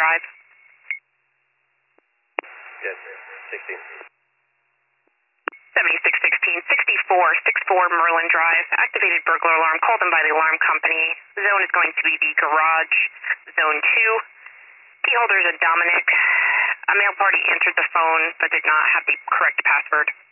Drive. Yes, 16. 7616, 6464 Merlin Drive. Activated burglar alarm called in by the alarm company. Zone is going to be the garage. Zone 2. Key holder is a Dominic. A male party answered the phone but did not have the correct password.